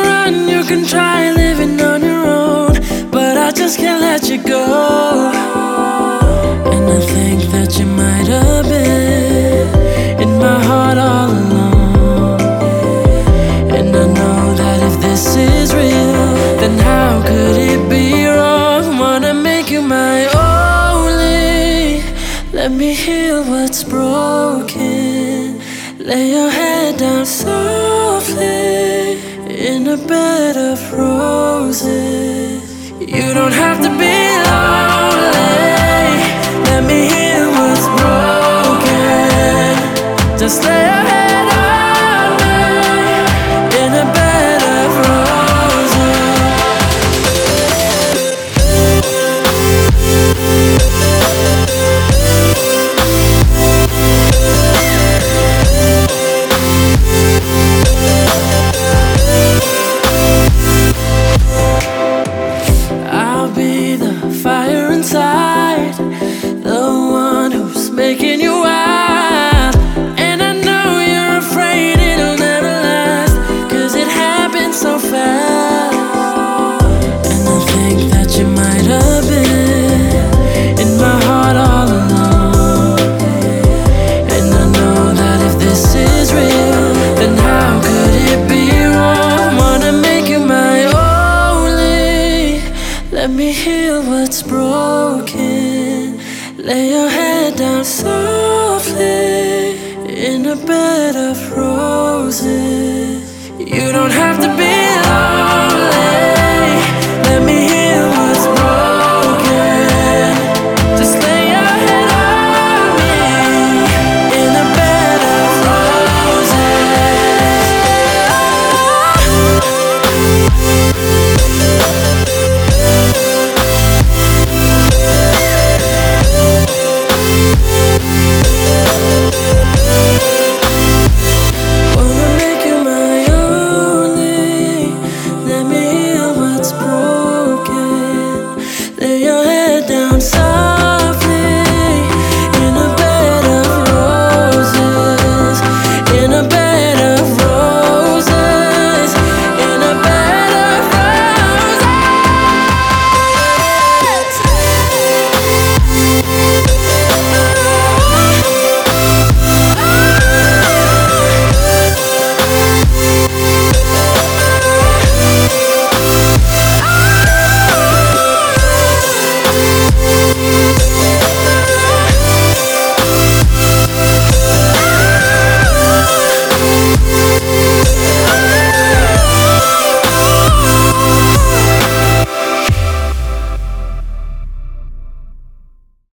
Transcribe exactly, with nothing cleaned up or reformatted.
run, you can try living on your own, but I just can't let you go. And I think that you might have been in my heart all along. And I know that if this is real, then how could it be wrong? Wanna make you my only. Let me heal what's broken. Lay your head down softly in a bed of roses. You don't have to be lonely. Let me heal what's broken. Just lay your head on me in a bed of roses. I'll be the fire inside, the one who's making you wild. And I know you're afraid it'll never last, 'cause it happened so fast. And I think that you might have been in my heart all along. And I know that if this is real, then how could it be wrong? Wanna make you my only. Let me heal what's broken.